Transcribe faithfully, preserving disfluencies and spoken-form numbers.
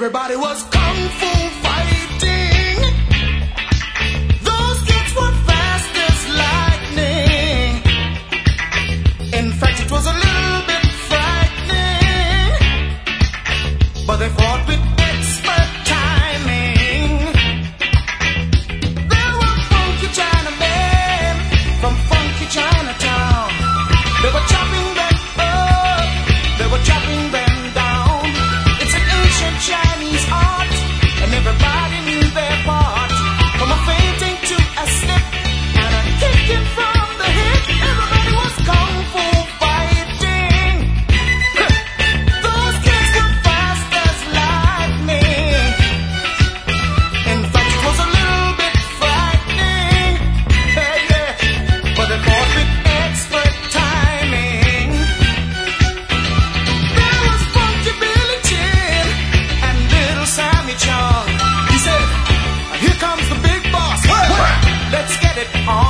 Everybody was kung fu fighting. Those kids were fast as lightning. In fact, it was a little bit frightening, but they fought with expert timing. There were funky Chinamen from funky Chinatown. They were chopping them up, they were chopping them down. It's an ancient Chinese art, and everybody knew their part. From a fainting to a step and a kicking from the hip, everybody was kung fu fighting. Those kids were fast as lightning. In fact, it was a little bit frightening, hey, yeah. But they fought with expert timing. There was funky Billy Chin and little Sammy Chung. He said, "Here comes the big boss. Let's get it on."